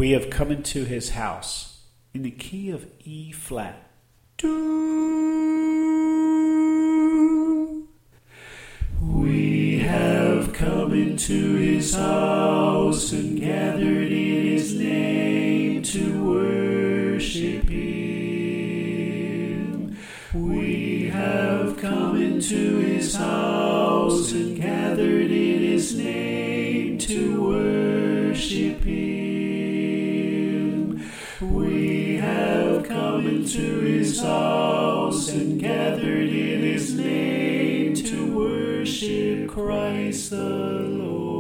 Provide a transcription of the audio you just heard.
We have come into his house in the key of E flat. Do. We have come into his house and gathered in his name to worship him. We have come into his house and gathered in his name to worship him. We have come into his house and gathered in his name to worship Christ the Lord.